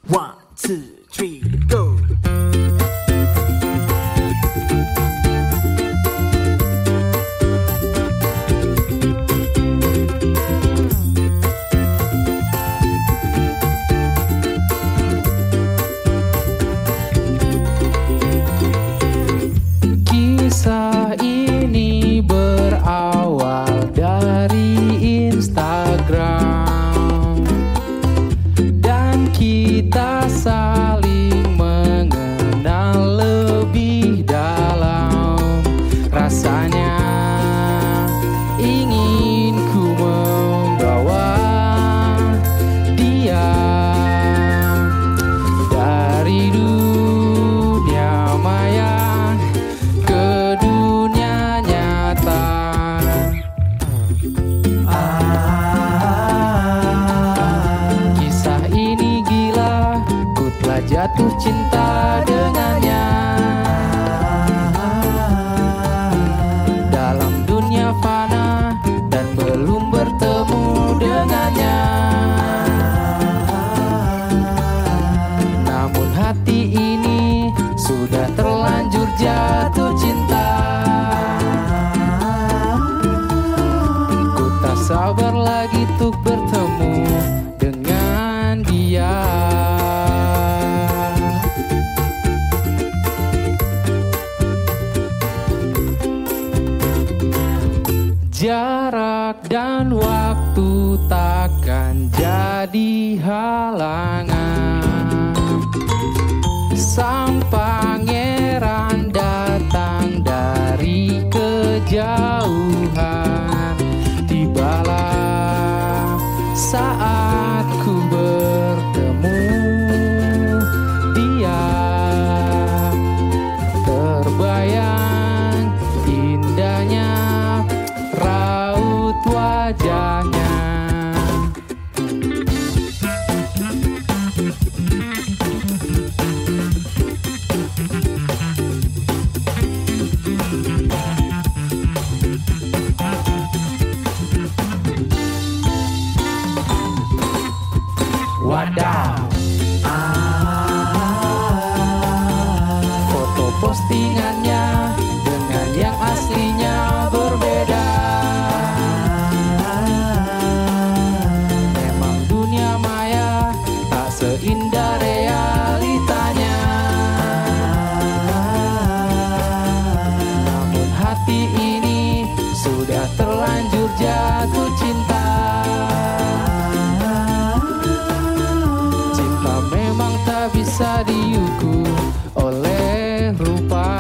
One, two, three, go. Kisah ini berawal dari Instagram dan kita saling mengenal lebih dalam. Rasanya ingin ku membawa dia dari dunia maya ke dunia nyata. Kisah ini gila, ku telah jatuh cinta dengannya. Dalam dunia fana dan belum bertemu dengannya. Namun hati ini sudah terlanjur jatuh cinta. Ku tak sabar lagi untuk bertemu dengan dia. Jarak dan waktu takkan jadi halangan. Sang pangeran datang dari kejauhan. Tibalah saat ku bertemu dia. Terbayang indahnya raut wajahnya. Wadaw, foto postingannya dengan yang aslinya berbeda. Memang dunia maya tak seindah realitanya. Namun hati ini sudah terlanjur jatuh cinta. Cinta memang tak bisa diukur oleh rupa.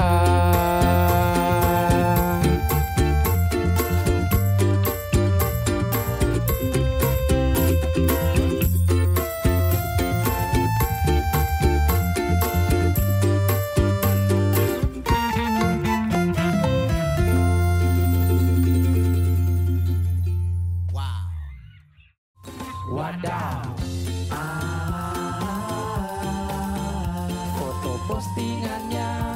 Wadaw, foto postingannya